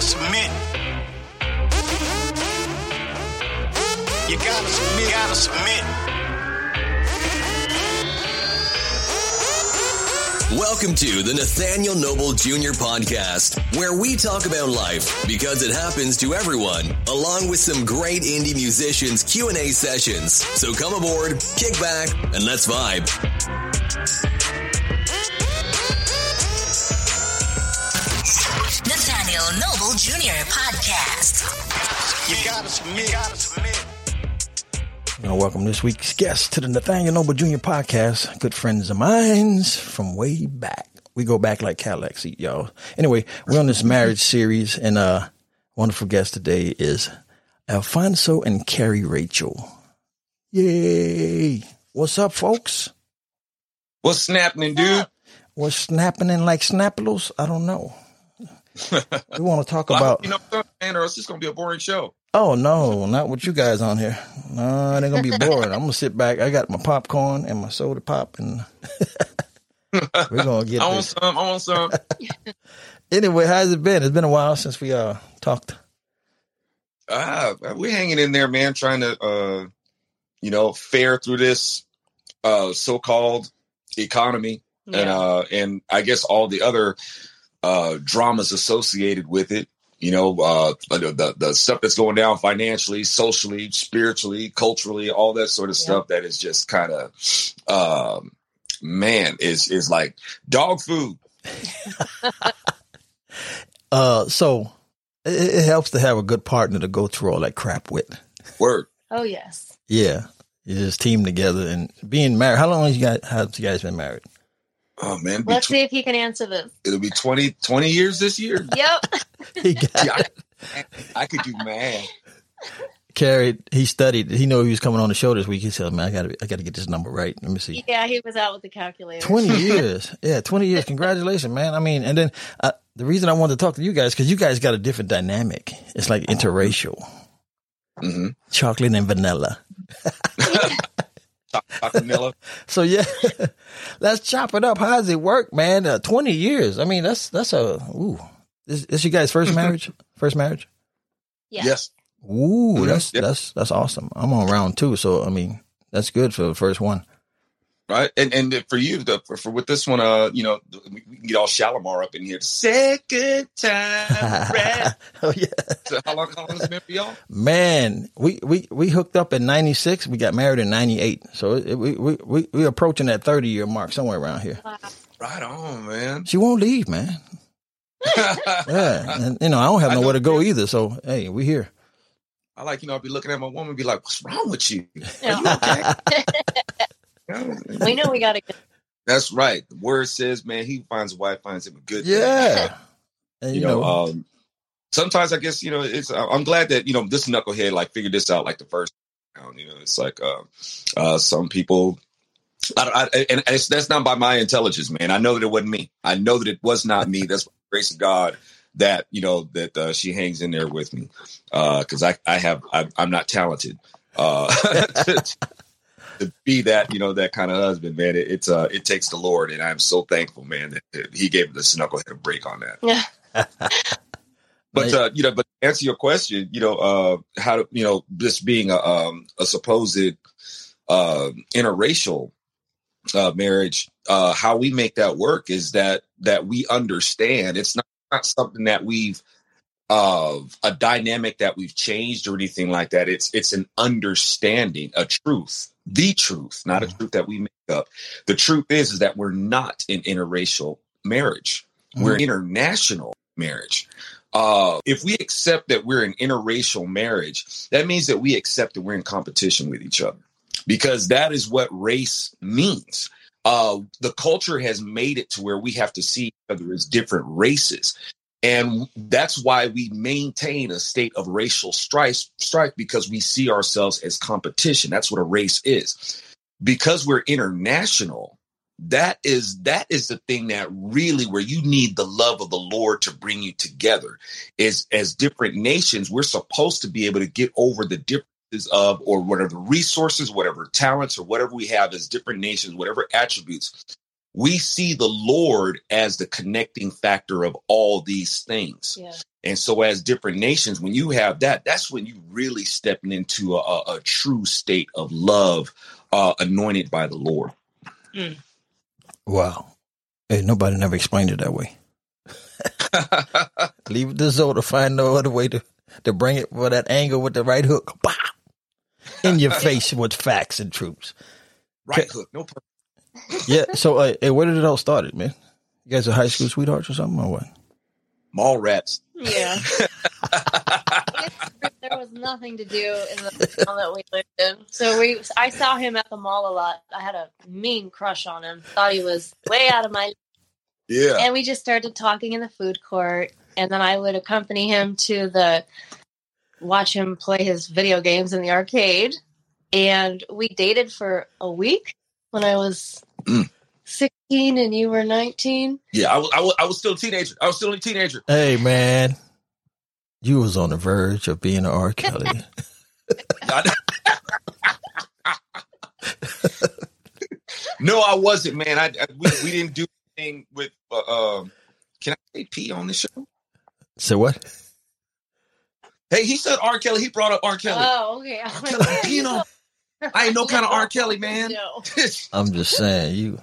submit. You gotta submit. You gotta submit. Welcome to the Nathaniel Noble Jr. podcast, where we talk about life because it happens to everyone, along with some great indie musicians Q&A sessions. So come aboard, kick back, and let's vibe. Nathaniel Noble Jr. podcast. You gotta submit. You gotta submit. Welcome this week's guest to the Nathaniel Noble Jr. podcast. Good friends of mine from way back. We go back like Cadillac seat, y'all. Anyway, we're on this marriage series, and wonderful guest today is Alfonso and Carrie Rachel. Yay! What's up, folks? What's snapping, dude? What's snapping like snappalos? I don't know. We want to talk about, man, or it's just gonna be a boring show. Oh, no, not with you guys on here. No, it ain't going to be boring. I'm going to sit back. I got my popcorn and my soda pop, and we're going to get I want some. Anyway, how's it been? It's been a while since we talked. We're hanging in there, man, trying to, fare through this so-called economy and I guess all the other dramas associated with it. The stuff that's going down financially, socially, spiritually, culturally, all that sort of stuff that is just kind of, is like dog food. So it helps to have a good partner to go through all that crap with. Word. Oh, yes. Yeah. You just team together and being married. How long have you guys been married? Oh, man. Let's see if he can answer this. It'll be 20 years this year. Yep. I could do math. Carrie, he studied. He knew he was coming on the show this week. He said, man, I got to get this number right. Let me see. Yeah, he was out with the calculator. 20 years. Yeah, 20 years. Congratulations, man. I mean, and then the reason I wanted to talk to you guys, because you guys got a different dynamic. It's like interracial. Mm-hmm. Chocolate and vanilla. Vanilla. So yeah, let's chop it up. How does it work, man? 20 years. I mean, that's This your guys' first marriage? First marriage? Yeah. Yes. Ooh, that's awesome. I'm on round 2, so I mean, that's good for the first one. Right, and for you, for with this one, we can get all Shalimar up in here. Second time, right? Oh yeah. So how long has it been for y'all? Man, we hooked up in 96. We got married in 98. So we approaching that 30-year mark somewhere around here. Wow. Right on, man. She won't leave, man. Yeah, and I don't have nowhere to go either. So hey, we here. I like, I'll be looking at my woman and be like, "What's wrong with you? Yeah. Are you okay?" We know we got to get. That's right. The word says, man, he finds a wife, finds him a good thing. Yeah. And sometimes I guess, it's, I'm glad that, this knucklehead like figured this out like the first round. It's like some people, and that's not by my intelligence, man. I know that it wasn't me. I know that it was not me. That's by the grace of God that, that she hangs in there with me. Cause I'm not talented. To be that, that kind of husband, man, it takes the Lord, and I'm so thankful, man, that He gave this knucklehead a break on that. Yeah. But but to answer your question, how to, this being a supposed interracial marriage, how we make that work is that we understand it's not something that we've a dynamic that we've changed or anything like that. It's an understanding, a truth. The truth, not a truth that we make up. The truth is that we're not in interracial marriage. We're international marriage. If we accept that we're in interracial marriage, that means that we accept that we're in competition with each other, because that is what race means. The culture has made it to where we have to see each other as different races. And that's why we maintain a state of racial strife, because we see ourselves as competition. That's what a race is. Because we're international, that is the thing that really, where you need the love of the Lord to bring you together. Is as different nations, we're supposed to be able to get over the differences of, or whatever resources, whatever talents, or whatever we have as different nations, whatever attributes. we see the Lord as the connecting factor of all these things. Yeah. And so as different nations, when you have that, that's when you really stepping into a true state of love, anointed by the Lord. Mm. Wow. Hey, nobody never explained it that way. Leave it to Zoe to find no other way to bring it for that angle with the right hook. Bah! In your face with facts and truths. Right hook, no problem. Yeah. So, hey, where did it all start, man? You guys are high school sweethearts or something, or what? Mall rats. Yeah. There was nothing to do in the town that we lived in. So I saw him at the mall a lot. I had a mean crush on him. Thought he was way out of my league. Yeah. And we just started talking in the food court. And then I would accompany him to watch him play his video games in the arcade. And we dated for a week when I was 16 and you were 19. Yeah, I was still a teenager. I was still a teenager. Hey, man. You was on the verge of being an R. Kelly. No, I wasn't, man. We didn't do anything with. Can I say P on the show? So what? Hey, he said R. Kelly. He brought up R. Kelly. Oh, okay. You know, I ain't no kind of R. Kelly, man. No. I'm just saying, you.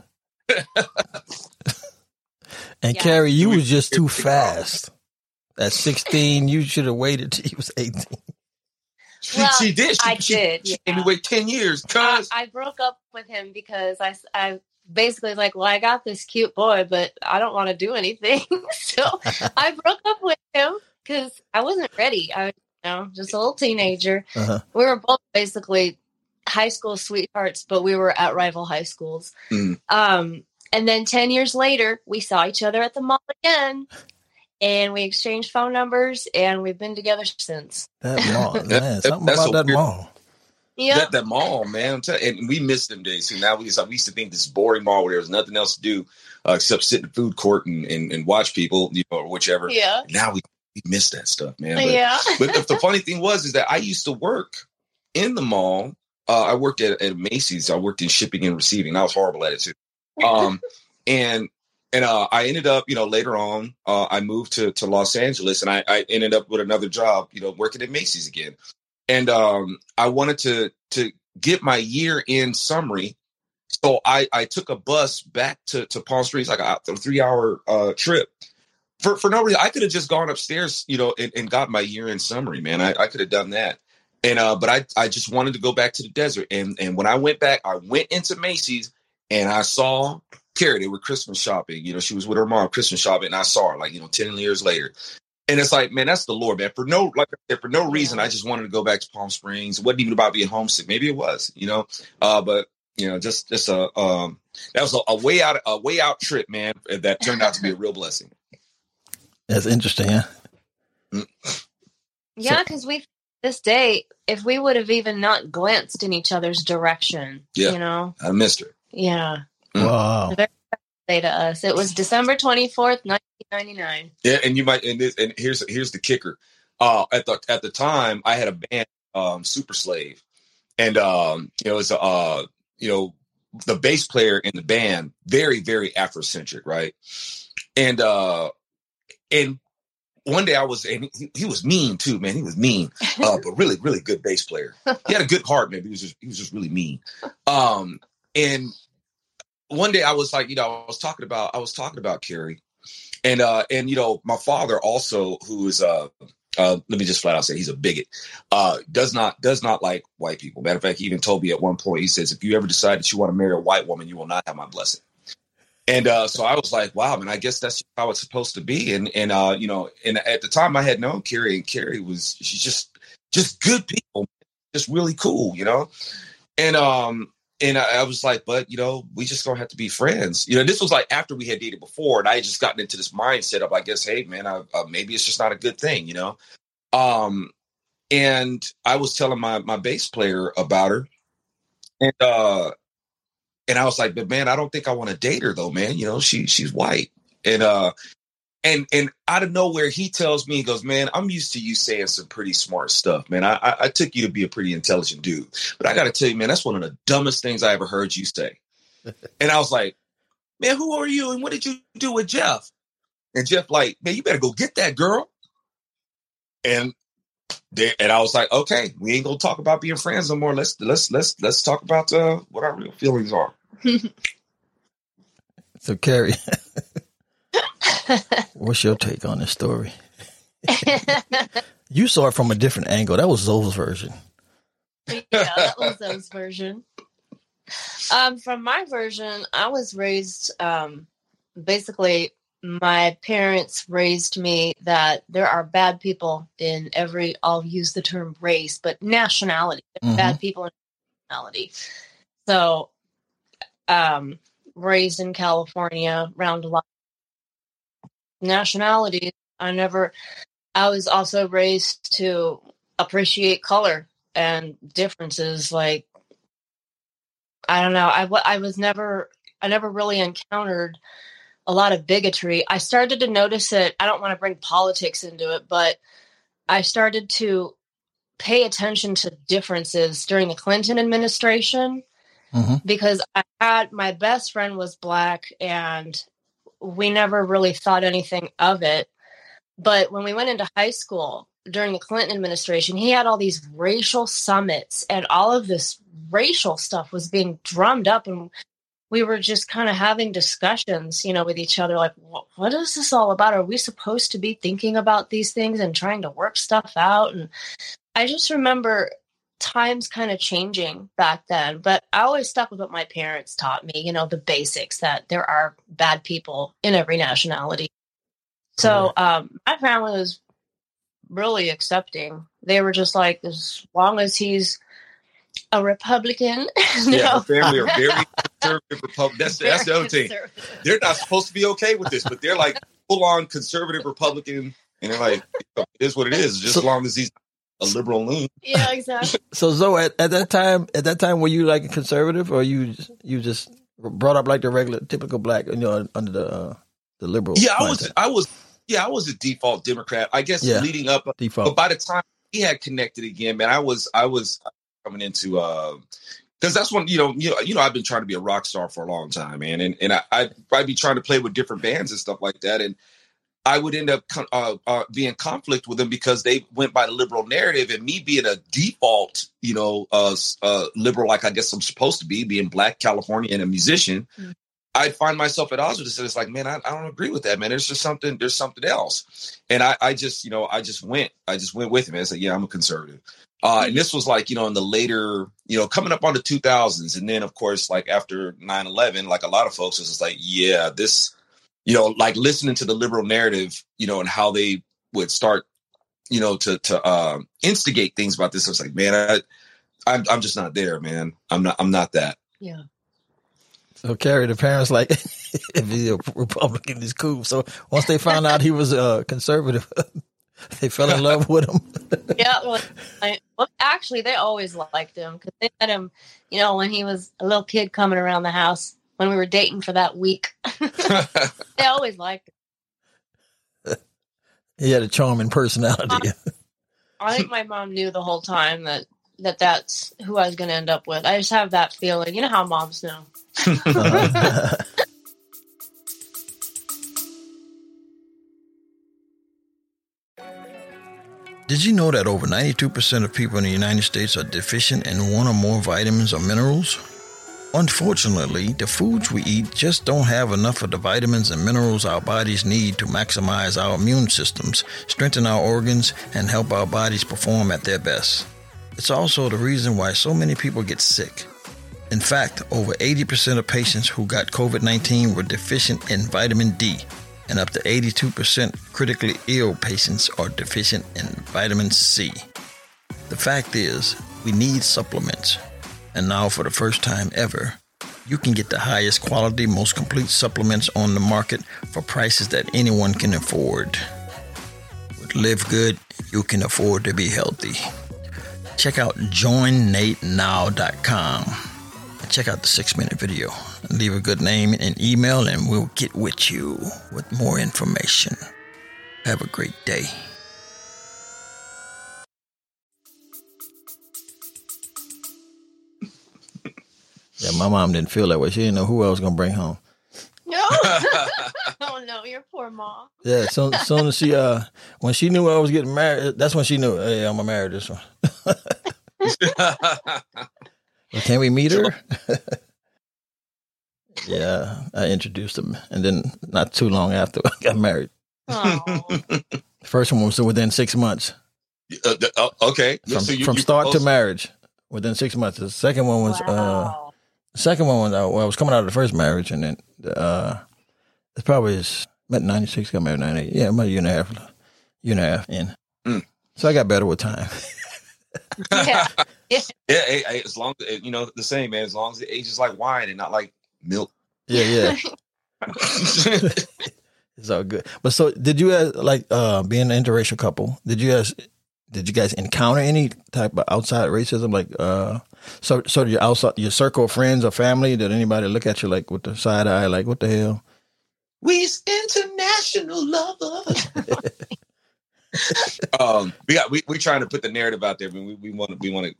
And Yeah. Carrie, you was just too fast. At 16, you should have waited till you was 18. Well, she did. She did. She Yeah. made me wait 10 years. Cause I broke up with him because I basically was like, well, I got this cute boy, but I don't want to do anything. So I broke up with him because I wasn't ready. I was, just a little teenager. Uh-huh. We were both basically high school sweethearts, but we were at rival high schools. Mm. And then 10 years later, we saw each other at the mall again. And we exchanged phone numbers, and we've been together since. That mall, man. Something that's about so that weird. mall. Yeah. That mall, man. And we missed them days. So now we used to think this boring mall where there was nothing else to do except sit in the food court and watch people, or whichever. Yeah. Now we miss that stuff, man. But, Yeah. but the funny thing is that I used to work in the mall. I worked at Macy's. I worked in shipping and receiving. I was horrible at it too. And I ended up, later on, I moved to Los Angeles, and I ended up with another job, working at Macy's again. And I wanted to get my year-end summary. So I took a bus back to Palm Springs, like a 3-hour trip. For no reason. I could have just gone upstairs, and got my year-end summary, man. I could have done that. And but I just wanted to go back to the desert. And when I went back, I went into Macy's, and I saw Carrie. They were Christmas shopping. She was with her mom Christmas shopping, and I saw her 10 years later. And it's like, man, that's the Lord, man. For no reason, I just wanted to go back to Palm Springs. It wasn't even about being homesick. Maybe it was, but just that was a way out trip, man. That turned out to be a real blessing. That's interesting, huh? Yeah, because this day, if we would have even not glanced in each other's direction, I missed her. Yeah. Wow. The very first day to us. It was December 24th, 1999. Yeah, and you might, and here's the kicker. At the time, I had a band, Super Slave, and it's the bass player in the band, very, very Afrocentric, right? And one day and he was mean too, man. He was mean, but really, really good bass player. He had a good heart, man. He was just really mean. And one day I was like, I was talking about Carrie, and my father also, who is let me just flat out say he's a bigot, does not like white people. Matter of fact, he even told me at one point, he says, if you ever decide that you want to marry a white woman, you will not have my blessing. And so I was like, wow, man, I guess that's how it's supposed to be. And at the time I had known Carrie, and Carrie she's just good people, just really cool, And I was like, but, we just don't have to be friends. This was like after we had dated before, and I had just gotten into this mindset of, I guess, hey, man, maybe it's just not a good thing, And I was telling my bass player about her. And I was like, but man, I don't think I want to date her though, man. She's white. And out of nowhere, he tells me, he goes, man, I'm used to you saying some pretty smart stuff, man. I took you to be a pretty intelligent dude, but I got to tell you, man, that's one of the dumbest things I ever heard you say. And I was like, man, who are you? And what did you do with Jeff? And Jeff like, man, you better go get that girl. And I was like, okay, we ain't gonna talk about being friends no more. Let's talk about what our real feelings are. So, Carrie, what's your take on this story? You saw it from a different angle. That was Zoe's version. Yeah, that was Zoe's version. From my version, I was raised, basically, my parents raised me that there are bad people in every, I'll use the term race, but nationality. Mm-hmm. Bad people in nationality. So, raised in California, around a lot of nationalities. I was also raised to appreciate color and differences. Like, I don't know. I never really encountered a lot of bigotry. I started to notice it. I don't want to bring politics into it, but I started to pay attention to differences during the Clinton administration, because my best friend was Black and we never really thought anything of it. But when we went into high school during the Clinton administration, he had all these racial summits and all of this racial stuff was being drummed up, and we were just kind of having discussions, with each other, like, what is this all about? Are we supposed to be thinking about these things and trying to work stuff out? And I just remember times kind of changing back then, but I always stuck with what my parents taught me, the basics, that there are bad people in every nationality. So my family was really accepting. They were just like, as long as he's a Republican. Yeah, her family are very conservative Republican. That's the other thing. They're not supposed to be okay with this, but they're like full-on conservative Republican, and they're like, it is what it is, just as long as he's a liberal loon. Yeah, exactly. So Zoe, at that time, were you like a conservative, or you just brought up like the regular, typical Black, under the liberal? Yeah, I was a default Democrat, I guess, leading up. Default. But by the time we had connected again, man, I was coming into because that's when I've been trying to be a rock star for a long time, man, and I'd be trying to play with different bands and stuff like that, and I would end up being in conflict with them because they went by the liberal narrative, and me being a default, liberal, like I guess I'm supposed to be, being Black, Californian, and a musician. Mm-hmm. I'd find myself at odds with this, and it's like, man, I don't agree with that, man. There's something else, and I just went with him. I said, yeah, I'm a conservative. And this was like, in the later, coming up on the 2000s. And then, of course, like after 9/11, like a lot of folks was just like, yeah, this, like listening to the liberal narrative, and how they would start, to instigate things about this. I was like, man, I'm just not there, man. I'm not that. Yeah. So Carrie, the parents like, if he's a Republican, is cool. So once they found out he was a conservative, they fell in love with him. Yeah, well, actually, they always liked him because they met him, when he was a little kid coming around the house when we were dating for that week. They always liked him. He had a charming personality. I think my mom knew the whole time that's who I was going to end up with. I just have that feeling. You know how moms know. Did you know that over 92% of people in the United States are deficient in one or more vitamins or minerals? Unfortunately, the foods we eat just don't have enough of the vitamins and minerals our bodies need to maximize our immune systems, strengthen our organs, and help our bodies perform at their best. It's also the reason why so many people get sick. In fact, over 80% of patients who got COVID-19 were deficient in vitamin D, and up to 82% critically ill patients are deficient in vitamin C. The fact is, we need supplements. And now, for the first time ever, you can get the highest quality, most complete supplements on the market for prices that anyone can afford. With Live Good, you can afford to be healthy. Check out joinnatenow.com. Check out the 6-minute video. Leave a good name and email, and we'll get with you with more information. Have a great day. Yeah, my mom didn't feel that way. She didn't know who I was going to bring home. No. Oh no, your poor mom. Yeah, soon as she when she knew I was getting married, that's when she knew, hey, I'm gonna marry this one. Well, can we meet her? Yeah, I introduced him, and then not too long after I got married. Oh. First one was within 6 months. Okay. From start to marriage, within 6 months. The second one was Wow. I was coming out of the first marriage, and then it's probably met in 96, got married in 98. Yeah, about a year and a half in. So I got better with time. Yeah. Yeah, as long as the same, man. As long as it ages like wine and not like milk. Yeah. It's all good. But so, did you guys being an interracial couple? Did you guys encounter any type of outside racism? Like, so your circle of friends or family, did anybody look at you like with the side eye, like what the hell? We's international lovers. we trying to put the narrative out there. I mean, we want to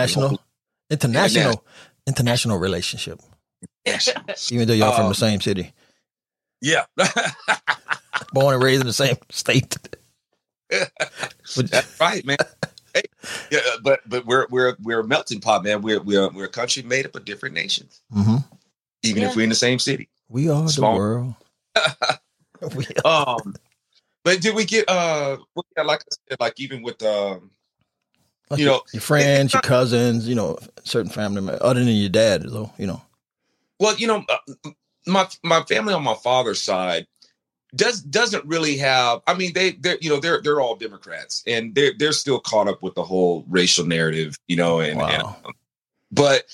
international relationship. Even though y'all from the same city. Yeah. Born and raised in the same state. That's right, man. Hey, yeah, but we're a melting pot, man. We're a country made up of different nations. Mm-hmm. Even if we're in the same city. We are the world. But did we get like I said, like even with your friends, your cousins, certain family members, other than your dad, though, Well, my family on my father's side doesn't really have. I mean, they're all Democrats, and they're still caught up with the whole racial narrative, but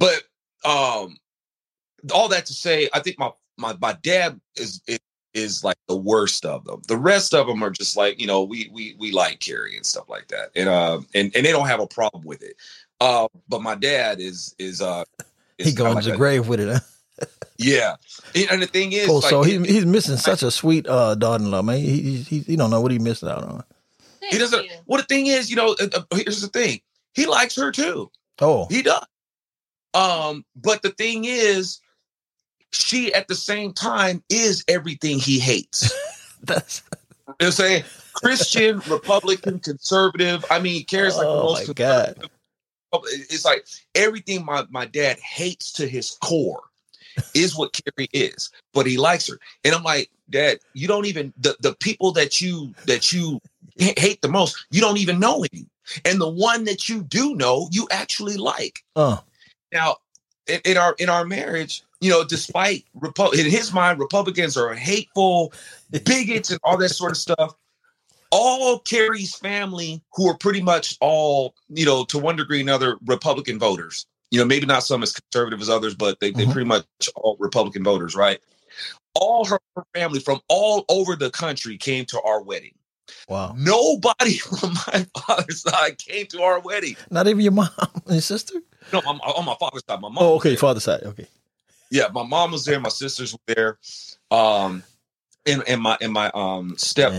all that to say, I think my dad is like the worst of them. The rest of them are just like, we like Carrie and stuff like that, and they don't have a problem with it. But my dad is he going to the grave with it, huh? Yeah, and the thing is, so he's missing such a sweet daughter-in-law, man. He don't know what he missed out on. He doesn't. Well, the thing is, here's the thing. He likes her too. Oh, he does. But the thing is, she at the same time is everything he hates. That's. You know what I'm saying? Christian, Republican, conservative. I mean, Carrie's like the most conservative. It's like everything my dad hates to his core is what Carrie is, but he likes her. And I'm like, Dad, you don't even the people that you hate the most, you don't even know any. And the one that you do know, you actually like. Now, in our marriage, despite in his mind, Republicans are hateful, bigots, and all that sort of stuff. All Carrie's family, who are pretty much all, to one degree or another, Republican voters. Maybe not some as conservative as others, but they pretty much all Republican voters, right? All her family from all over the country came to our wedding. Wow. Nobody from my father's side came to our wedding. Not even your mom and your sister? No, on my father's side. My mom. Oh, okay, father's side. Okay. Yeah, my mom was there. My sisters were there. And my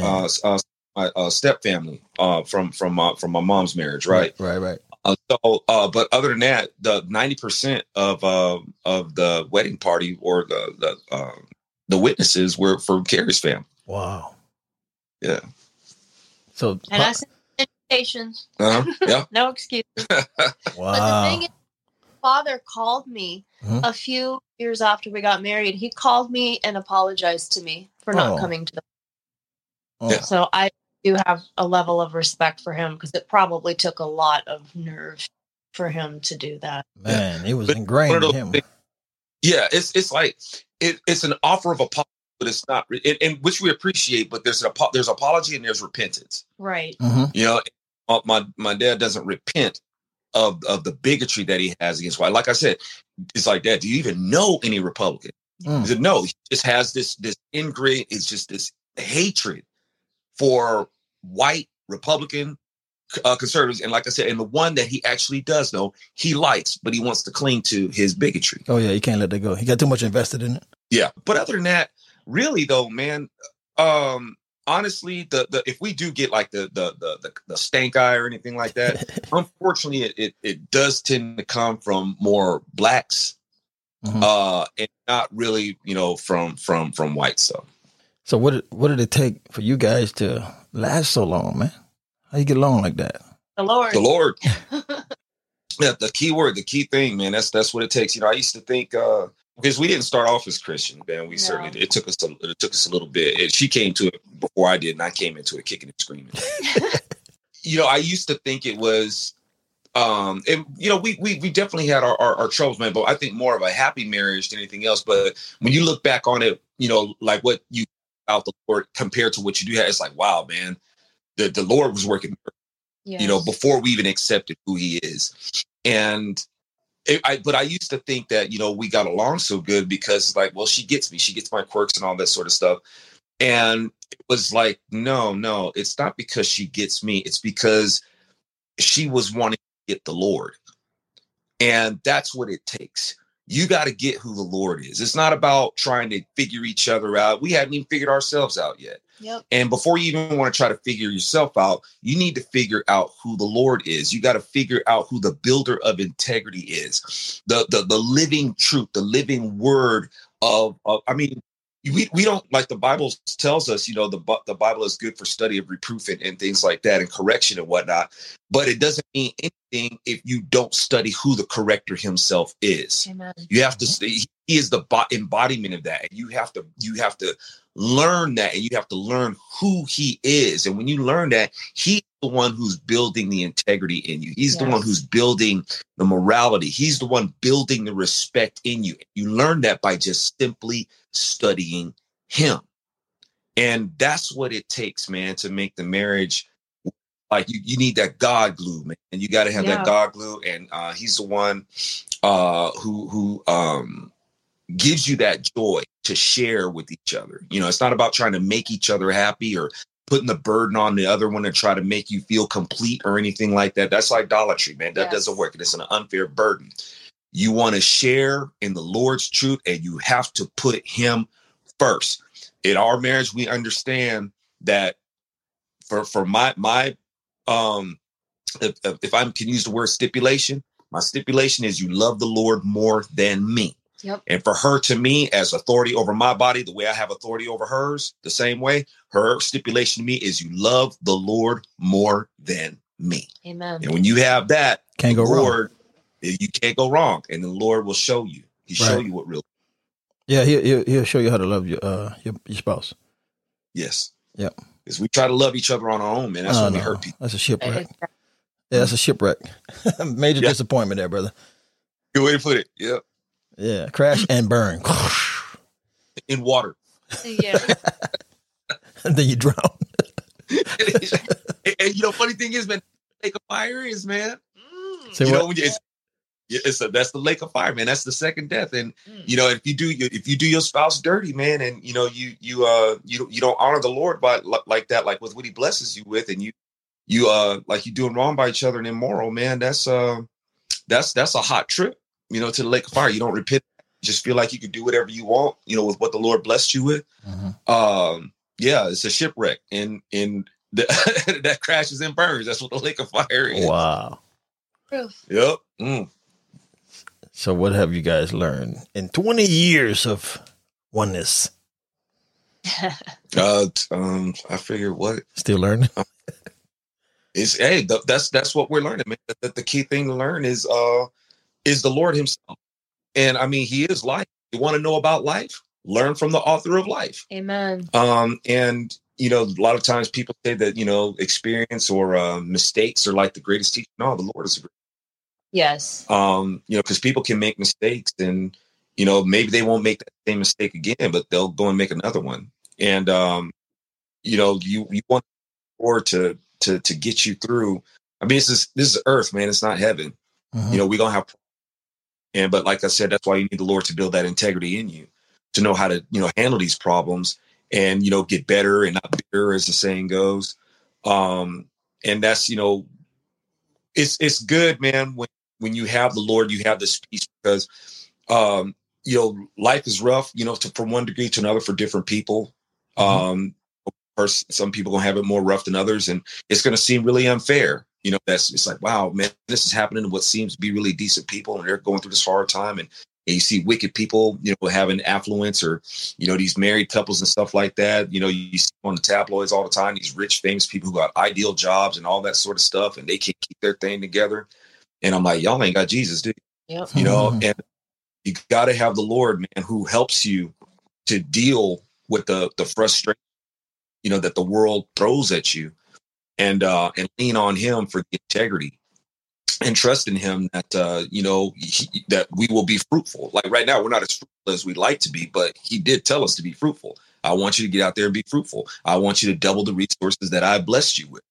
step family from my mom's marriage, right? Right. But other than that, the 90% of the wedding party or the witnesses were from Carrie's family. Wow. Yeah. So and I sent invitations. Yeah. No excuses. Wow. But the thing is, father called me a few years after we got married. He called me and apologized to me for not coming to the. Yeah. So I do have a level of respect for him because it probably took a lot of nerve for him to do that. Man, it was ingrained in him. Yeah, it's like it's an offer of apology, but it's not, and which we appreciate. But there's apology and there's repentance. Right. Mm-hmm. My dad doesn't repent of the bigotry that he has against white. Like I said, it's like, Dad, do you even know any Republican? He said, no. He just has this ingrained. It's just this hatred for white Republican conservatives, and like I said, and the one that he actually does know, he likes, but he wants to cling to his bigotry. Oh yeah, he can't let that go. He got too much invested in it. Yeah, but other than that, really though, man, honestly, the if we do get like the stank eye or anything like that, unfortunately, it does tend to come from more blacks and not really, from white stuff. So what did it take for you guys to last so long, man? How you get along like that? The Lord. The Lord. Yeah, the key thing, man. That's what it takes. I used to think because we didn't start off as Christian, man. We certainly did. It took us a little bit. She came to it before I did, and I came into it kicking and screaming. I used to think it was, and we definitely had our troubles, man. But I think more of a happy marriage than anything else. But when you look back on it, like what you out the Lord compared to what you do have, it's like, wow, man, the Lord was working, before we even accepted who He is. And but I used to think that, we got along so good because, like, well, she gets me, she gets my quirks and all that sort of stuff. And it was like, no, it's not because she gets me. It's because she was wanting to get the Lord. And that's what it takes. You got to get who the Lord is. It's not about trying to figure each other out. We hadn't even figured ourselves out yet. Yep. And before you even want to try to figure yourself out, you need to figure out who the Lord is. You got to figure out who the builder of integrity is, the living truth, the living word we don't, like the Bible tells us, the Bible is good for study of reproof and things like that and correction and whatnot. But it doesn't mean anything if you don't study who the corrector himself is. Amen. You have to study. He is the embodiment of that. And you have to learn that, and you have to learn who he is. And when you learn that, he's the one who's building the integrity in you. He's the one who's building the morality. He's the one building the respect in you. You learn that by just simply studying him. And that's what it takes, man, to make the marriage. Like you need that God glue, man. And you got to have that God glue. And he's the one who gives you that joy to share with each other. It's not about trying to make each other happy or putting the burden on the other one to try to make you feel complete or anything like that. That's idolatry, man. That doesn't work. It's an unfair burden. You want to share in the Lord's truth, and you have to put him first. In our marriage, we understand that for my if I can use the word stipulation, my stipulation is you love the Lord more than me. Yep. And for her to me as authority over my body, the way I have authority over hers, the same way, her stipulation to me is you love the Lord more than me. Amen. And when you have that, can't go wrong. You can't go wrong. And the Lord will show you. He'll show you what real. Yeah, he'll show you how to love your spouse. Yes. Yep. Because we try to love each other on our own, man. That's when we hurt people. That's a shipwreck. Yeah, that's a shipwreck. Major disappointment there, brother. Good way to put it. Yep. Yeah, crash and burn. In water. Yeah. And then you drown. and funny thing is, man, lake of fire is, man. Say what? That's the lake of fire, man. That's the second death. And if you do your spouse dirty, man, and you don't honor the Lord by like that, like with what he blesses you with, and you like you doing wrong by each other and immoral, man, that's a hot trip, to the lake of fire. You don't repent, you just feel like you can do whatever you want, with what the Lord blessed you with. Mm-hmm. It's a shipwreck and that crashes and burns. That's what the lake of fire is. Wow. Proof. Yep. Mm. So what have you guys learned in 20 years of oneness? I figure what still learning. That's what we're learning, man. The key thing to learn is the Lord himself. And I mean, he is life. You want to know about life? Learn from the author of life. Amen. And a lot of times people say that, experience or mistakes are like the greatest teacher. No, the Lord is the greatest. Yes. Because people can make mistakes and, maybe they won't make that same mistake again, but they'll go and make another one. And, you want the Lord to get you through. I mean, this is earth, man. It's not heaven. Mm-hmm. We're going to have, but like I said, that's why you need the Lord to build that integrity in you, to know how to, handle these problems and, get better and not bitter, as the saying goes. And that's, it's good, man. When you have the Lord, you have this peace because, life is rough, from one degree to another for different people. Some people gonna have it more rough than others, and it's gonna seem really unfair. It's like, wow, man, this is happening to what seems to be really decent people, and they're going through this hard time, and and you see wicked people, having affluence, or, these married couples and stuff like that. You see on the tabloids all the time, these rich, famous people who got ideal jobs and all that sort of stuff, and they can't keep their thing together. And I'm like, y'all ain't got Jesus, dude. Yep. And you got to have the Lord, man, who helps you to deal with the frustration, that the world throws at you, and lean on him for the integrity, and trust in him that, that we will be fruitful. Like right now, we're not as fruitful as we'd like to be, but he did tell us to be fruitful. I want you to get out there and be fruitful. I want you to double the resources that I blessed you with,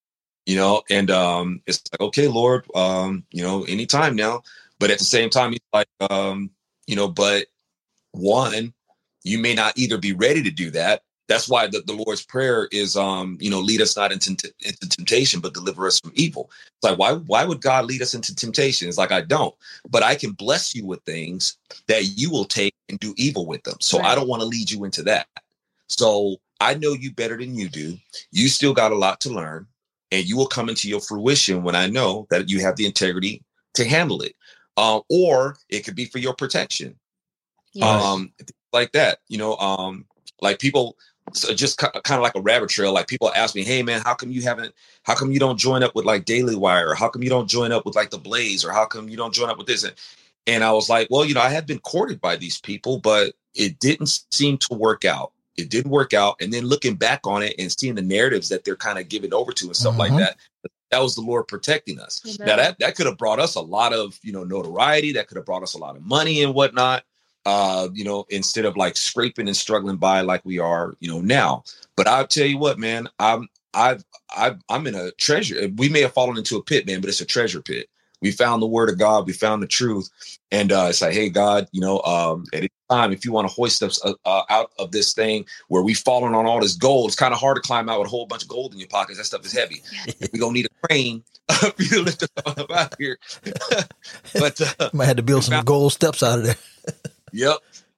and it's like, okay, Lord, anytime now. But at the same time, he's like, but one, you may not either be ready to do that. That's why the Lord's Prayer is, lead us not into temptation, but deliver us from evil. It's like, why would God lead us into temptation? It's like, I don't, but I can bless you with things that you will take and do evil with them. So I don't want to lead you into that. So I know you better than you do. You still got a lot to learn, and you will come into your fruition when I know that you have the integrity to handle it. Or it could be for your protection. Yes. Like that, like people, so just kind of like a rabbit trail. Like people ask me, hey man, how come you don't join up with like Daily Wire? Or how come you don't join up with like The Blaze? Or how come you don't join up with this? And I was like, well, I had been courted by these people, but it didn't seem to work out. It didn't work out. And then looking back on it and seeing the narratives that they're kind of giving over to and stuff like that, that was the Lord protecting us. Amen. Now that could have brought us a lot of, notoriety. That could have brought us a lot of money and whatnot. Instead of like scraping and struggling by like we are, now. But I'll tell you what, man, I'm in a treasure. We may have fallen into a pit, man, but it's a treasure pit. We found the word of God. We found the truth. And it's like, hey, God, at any time, if you want to hoist us out of this thing where we've fallen on all this gold, it's kind of hard to climb out with a whole bunch of gold in your pockets. That stuff is heavy. We're going to need a crane for you to lift us up out here. But might have to build some gold steps out of there. Yep.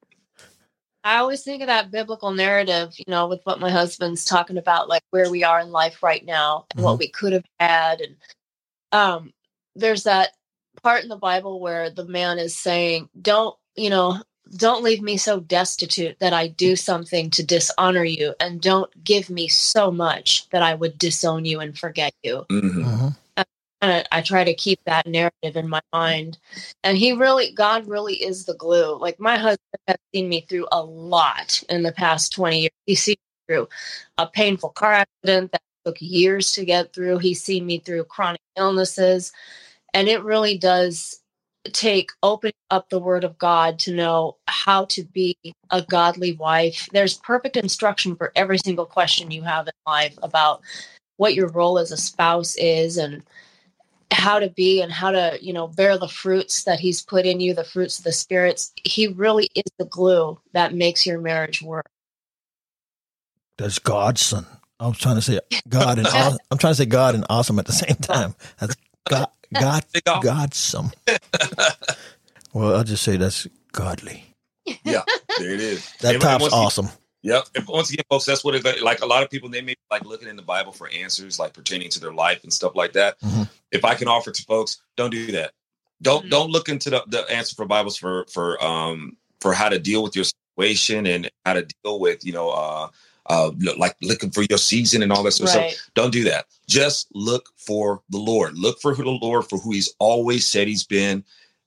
I always think of that biblical narrative, with what my husband's talking about, like where we are in life right now and what we could have had. And there's that part in the Bible where the man is saying, don't leave me so destitute that I do something to dishonor you, and don't give me so much that I would disown you and forget you. And I try to keep that narrative in my mind. And God really is the glue. Like my husband has seen me through a lot in the past 20 years. He's seen me through a painful car accident that took years to get through. He's seen me through chronic illnesses. And it really does take opening up the word of God to know how to be a godly wife. There's perfect instruction for every single question you have in life about what your role as a spouse is, and how to be and how to, bear the fruits that he's put in you, the fruits of the spirits. He really is the glue that makes your marriage work. That's God's son. I'm trying to say God and I'm trying to say God and awesome at the same time. That's God's son. Well, I'll just say that's godly. Yeah, there it is. That top's awesome. Yep. And once again, folks, that's what it like. A lot of people, they may be like looking in the Bible for answers, like pertaining to their life and stuff like that. If I can offer to folks, don't do that. Don't look into the answer for Bibles for how to deal with your situation and how to deal with, like looking for your season and all that sort of stuff. Don't do that. Just look for the Lord. Look for the Lord for who he's always said he's been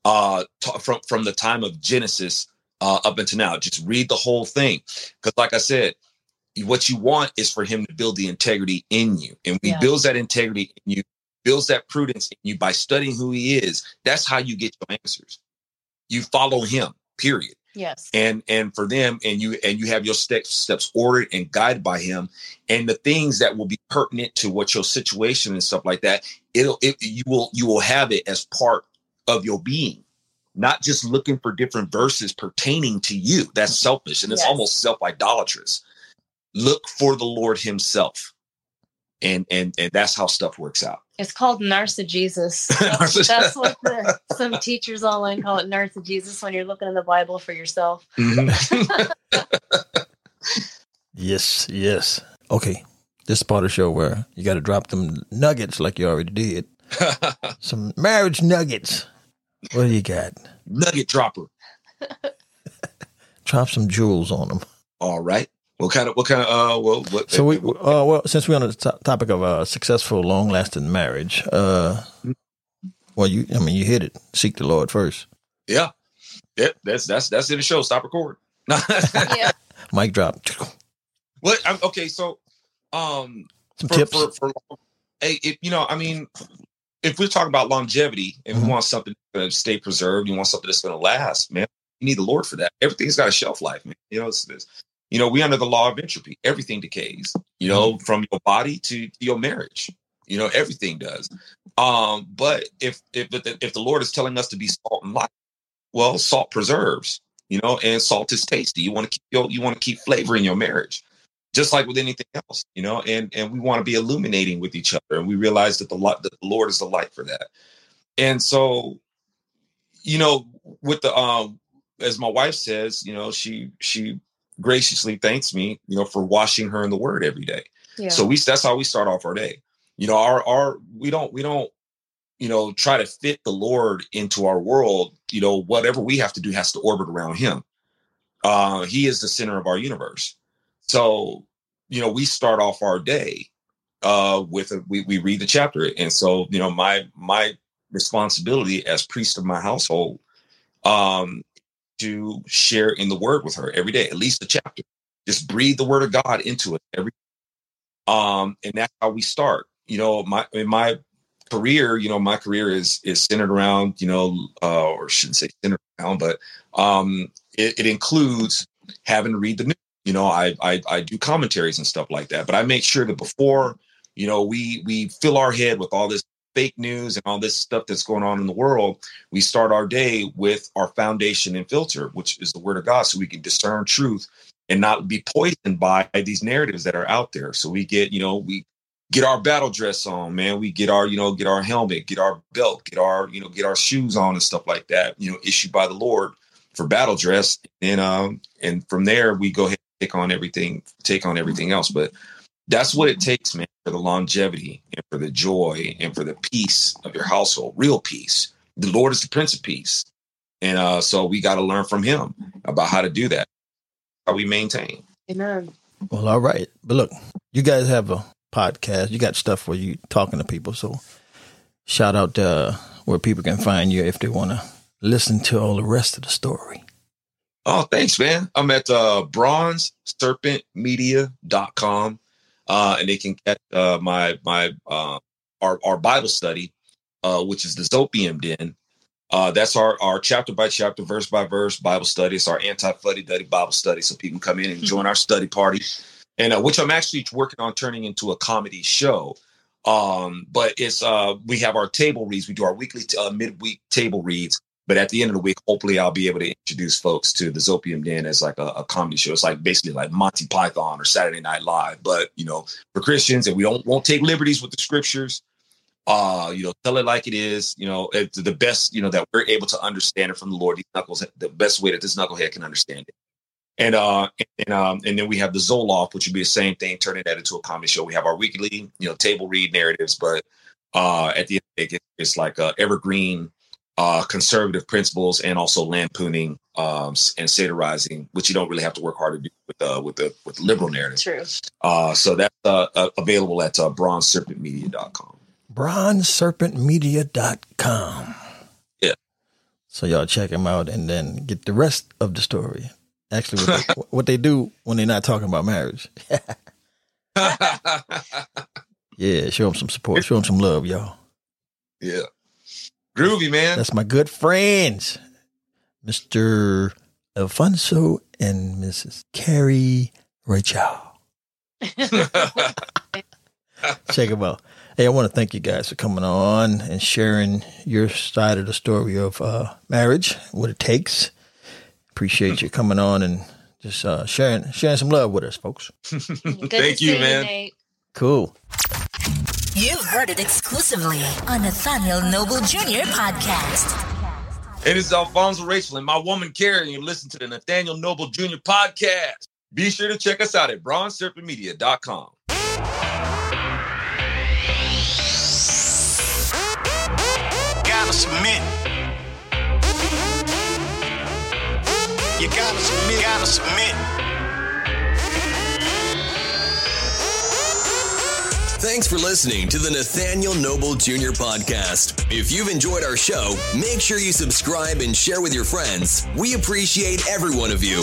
from the time of Genesis up until now. Just read the whole thing. Because like I said, what you want is for him to build the integrity in you. And when he builds that integrity in you, builds that prudence in you by studying who he is, that's how you get your answers. You follow him, period. Yes. And for them, and you have your steps ordered and guided by him, and the things that will be pertinent to what your situation and stuff like that, you will have it as part of your being, not just looking for different verses pertaining to you. That's selfish, and it's almost self-idolatrous. Look for the Lord himself. And that's how stuff works out. It's called narcissism. That's what some teachers online call it, narcissism, when you're looking in the Bible for yourself. Yes. Okay. This is part of the show where you got to drop them nuggets like you already did. Some marriage nuggets. What do you got? Nugget dropper. Drop some jewels on them. All right. What Since we're on the topic of successful, long-lasting marriage, you hit it. Seek the Lord first. Yeah. That's in the show. Stop recording. Yeah. Mic drop. What? Okay. So, some tips. If we're talking about longevity and we want something to stay preserved, you want something that's going to last, man, you need the Lord for that. Everything's got a shelf life, man. We under the law of entropy. Everything decays, from your body to your marriage, everything does. But if the Lord is telling us to be salt and light, well, salt preserves, and salt is tasty. You want to keep flavor in your marriage, just like with anything else, and we want to be illuminating with each other. And we realize that the Lord is the light for that. And so, with the, as my wife says, she graciously thanks me, for washing her in the word every day. Yeah. So that's how we start off our day. We don't try to fit the Lord into our world. Whatever we have to do has to orbit around him. He is the center of our universe. So, we start off our day we read the chapter. And so, my responsibility as priest of my household, to share in the word with her every day, at least a chapter. Just breathe the word of God into it every day. And that's how we start. My career, my career is centered around, or shouldn't say centered around, but it includes having to read the news. I do commentaries and stuff like that, but I make sure that before, we fill our head with all this fake news and all this stuff that's going on in the world, we start our day with our foundation and filter, which is the word of God, so we can discern truth and not be poisoned by these narratives that are out there. So we get our battle dress on, man. We get our helmet, get our belt, get our shoes on and stuff like that, issued by the Lord for battle dress. And from there we go ahead and take on everything else. But that's what it takes, man, for the longevity and for the joy and for the peace of your household, real peace. The Lord is the Prince of Peace. And so we got to learn from him about how to do that, how we maintain. Amen. Well, all right. But look, you guys have a podcast. You got stuff where you talking to people. So shout out where people can find you if they want to listen to all the rest of the story. Oh, thanks, man. I'm at bronzeserpentmedia.com. And they can get our Bible study, which is the Zopium Den. That's our chapter by chapter, verse by verse Bible study. It's our anti-fuddy-duddy Bible study, so people can come in and join our study party, and which I'm actually working on turning into a comedy show. But it's we have our table reads. We do our weekly midweek table reads. But at the end of the week, hopefully I'll be able to introduce folks to the Zopium Den as like a comedy show. It's like basically like Monty Python or Saturday Night Live, but for Christians, and we won't take liberties with the scriptures. Tell it like it is. It's the best, that we're able to understand it from the Lord. These knuckles, the best way that this knucklehead can understand it. And then we have the Zoloft, which would be the same thing, turning that into a comedy show. We have our weekly, table read narratives, but at the end of the day, it's like evergreen. Conservative principles and also lampooning and satirizing, which you don't really have to work hard to do with the liberal narrative. True. So that's available at bronzeserpentmedia.com. bronzeserpentmedia.com. Yeah. So y'all check them out and then get the rest of the story. Actually, what they do when they're not talking about marriage. Yeah, show them some support. Show them some love, y'all. Yeah. Groovy, man. That's my good friends, Mr. Alfonso and Mrs. Carrie Rachel. Check them out. Hey, I want to thank you guys for coming on and sharing your side of the story of marriage, what it takes. Appreciate you coming on and just sharing some love with us, folks. Thank you, man. Nate. Cool. You've heard it exclusively on Nathaniel Noble Jr. Podcast. It is Alfonso Rachel and my woman Carrie, and you listen to the Nathaniel Noble Jr. Podcast. Be sure to check us out at bronzeserpentmedia.com. Gotta submit. You gotta submit. Gotta submit. Thanks for listening to the Nathaniel Noble Jr. podcast. If you've enjoyed our show, make sure you subscribe and share with your friends. We appreciate every one of you.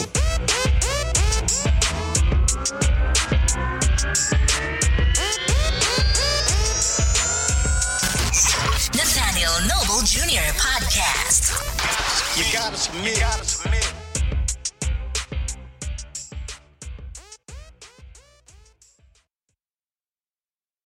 Nathaniel Noble Jr. Podcast. You gotta submit. You gotta submit.